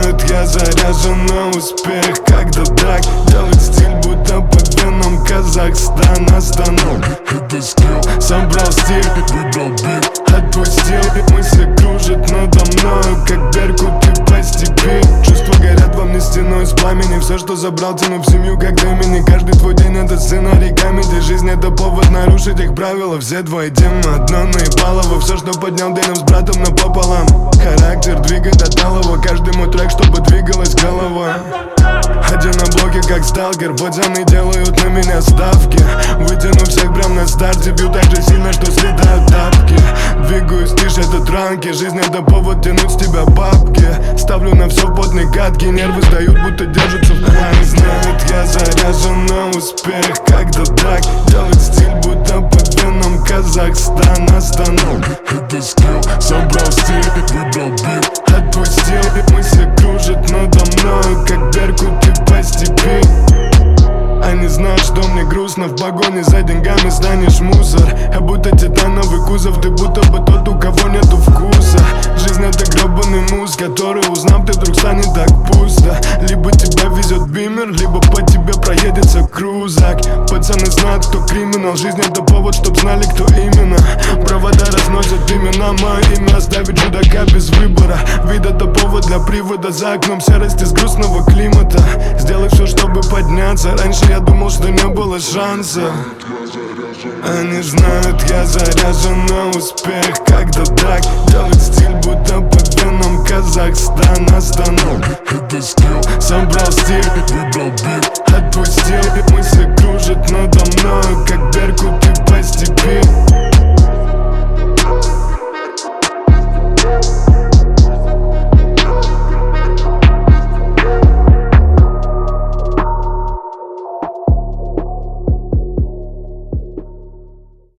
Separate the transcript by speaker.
Speaker 1: знают, я заряжен на успех. Когда так делать стиль, будто по венам Казахстан останов. Это скилл, собрал стиль, выбрал бит, отпустил. Мысли кружат надо мною, как беркуты по степи. Чувства горят во мне стеной с пламени. Все, что забрал, тяну в семью, как имени. Каждый твой день это сценарий комедий. Жизнь это повод нарушить их правила. Все твои темы одно наебалово. Все, что поднял делим с братом напополам. Характер двигает от талого. Каждый мой трек, чтобы двигалась голова. Один на блоке, как сталкер. Пацаны делают на меня ставки. Вытяну всех прям на старте. Бью так же сильно, что слетают тапки. Двигаюсь тише, это транки. Жизнь это повод тянуть с тебя бабки. Ставлю на все потные катки. Нервы сдают, будто держатся в плане. Знают, я заряжен на успех. Когда так делать стиль, будто по венам Казахстан останов. Это скилл, собрал стиль, выбрал бит, отпустил. Мысли кружат надо мною, как беркуты по степи. Они знают, что мне грустно. В погоне за деньгами станешь мусор. Я будто титановый кузов. Ты будто бы тот, у кого нету вкуса. Жизнь это гребаный муз, который, узнав, ты вдруг станет так пусто. Либо тебя везет бимер, либо по тебе проедется крузак. Пацаны знают, кто криминал. Жизнь это повод, чтоб знали, кто именно. Провода разносят имена. Мое имя оставит чудака без выбора. Вид это повод для привода. За окном серость из грустного климата. Сделай все, чтобы подняться. Раньше я думал, что не было шанса. Они знают, я заряжен на успех. Когда так делать стиль, будто по венам Казахстан останов. Это скилл, собрал стиль, выбрал бит,